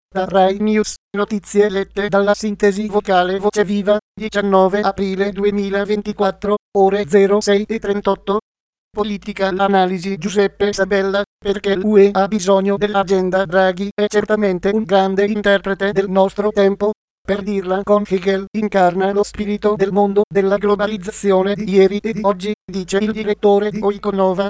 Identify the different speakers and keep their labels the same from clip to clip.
Speaker 1: Da Rai News, notizie lette dalla sintesi vocale Voce Viva, 19 aprile 2024, ore 06:38. Politica, l'analisi Giuseppe Sabella, perché l'UE ha bisogno dell'agenda Draghi, è certamente un grande interprete del nostro tempo. Per dirla con Hegel, incarna lo spirito del mondo della globalizzazione di ieri e di oggi, dice il direttore di Oikonova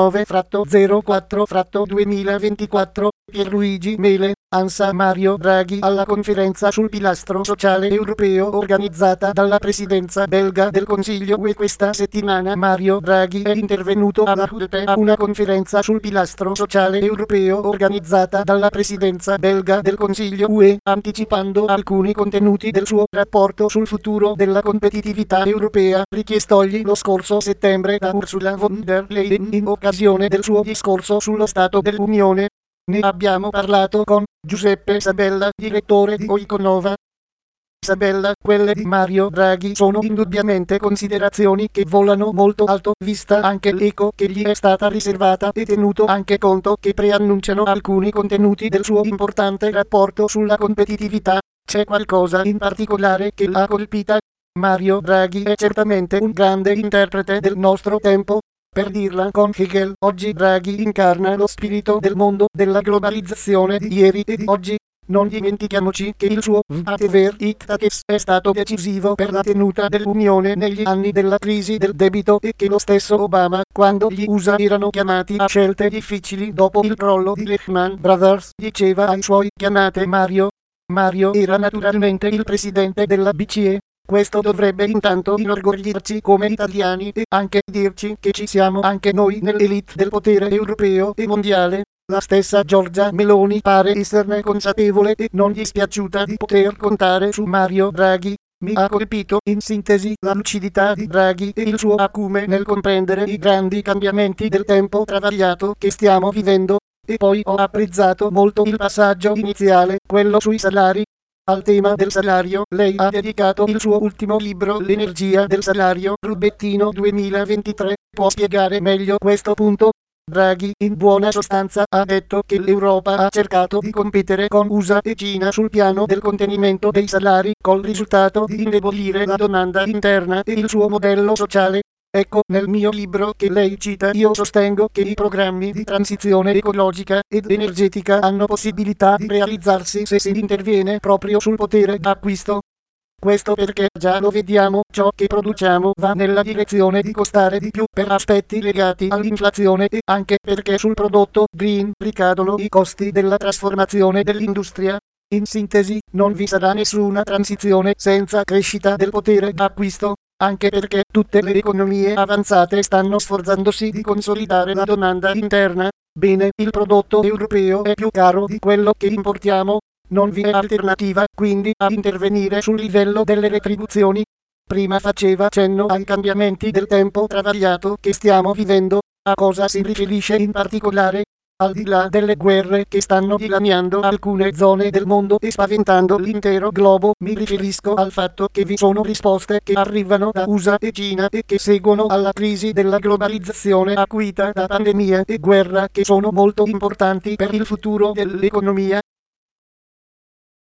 Speaker 1: 19/04/2024, Pierluigi Mele. ANSA Mario Draghi alla conferenza sul pilastro sociale europeo organizzata dalla presidenza belga del Consiglio UE questa settimana. Mario Draghi è intervenuto alla Hulpe a una conferenza sul pilastro sociale europeo organizzata dalla presidenza belga del Consiglio UE, anticipando alcuni contenuti del suo rapporto sul futuro della competitività europea, richiestogli lo scorso settembre da Ursula von der Leyen in occasione del suo discorso sullo Stato dell'Unione. Ne abbiamo parlato con Giuseppe Sabella, direttore di Oikonova. Sabella, quelle di Mario Draghi sono indubbiamente considerazioni che volano molto alto, vista anche l'eco che gli è stata riservata e tenuto anche conto che preannunciano alcuni contenuti del suo importante rapporto sulla competitività. C'è qualcosa in particolare che l'ha colpita? Mario Draghi è certamente un grande interprete del nostro tempo. Per dirla con Hegel, oggi Draghi incarna lo spirito del mondo della globalizzazione di ieri e di oggi. Non dimentichiamoci che il suo whatever it takes è stato decisivo per la tenuta dell'Unione negli anni della crisi del debito e che lo stesso Obama, quando gli USA erano chiamati a scelte difficili dopo il crollo di Lehman Brothers, diceva ai suoi "chiamate Mario". Mario era naturalmente il presidente della BCE. Questo dovrebbe intanto inorgoglirci come italiani e anche dirci che ci siamo anche noi nell'elite del potere europeo e mondiale. La stessa Giorgia Meloni pare esserne consapevole e non dispiaciuta di poter contare su Mario Draghi. Mi ha colpito in sintesi la lucidità di Draghi e il suo acume nel comprendere i grandi cambiamenti del tempo travagliato che stiamo vivendo. E poi ho apprezzato molto il passaggio iniziale, quello sui salari. Al tema del salario, lei ha dedicato il suo ultimo libro L'energia del salario, Rubettino 2023. Può spiegare meglio questo punto? Draghi, in buona sostanza, ha detto che l'Europa ha cercato di competere con USA e Cina sul piano del contenimento dei salari, col risultato di indebolire la domanda interna e il suo modello sociale. Ecco, nel mio libro che lei cita io sostengo che i programmi di transizione ecologica ed energetica hanno possibilità di realizzarsi se si interviene proprio sul potere d'acquisto. Questo perché già lo vediamo, ciò che produciamo va nella direzione di costare di più per aspetti legati all'inflazione e anche perché sul prodotto green ricadono i costi della trasformazione dell'industria. In sintesi, non vi sarà nessuna transizione senza crescita del potere d'acquisto. Anche perché tutte le economie avanzate stanno sforzandosi di consolidare la domanda interna. Bene, il prodotto europeo è più caro di quello che importiamo. Non vi è alternativa, quindi, a intervenire sul livello delle retribuzioni. Prima faceva cenno ai cambiamenti del tempo travagliato che stiamo vivendo. A cosa si riferisce in particolare? Al di là delle guerre che stanno dilaniando alcune zone del mondo e spaventando l'intero globo, mi riferisco al fatto che vi sono risposte che arrivano da USA e Cina e che seguono alla crisi della globalizzazione acuita da pandemia e guerra che sono molto importanti per il futuro dell'economia.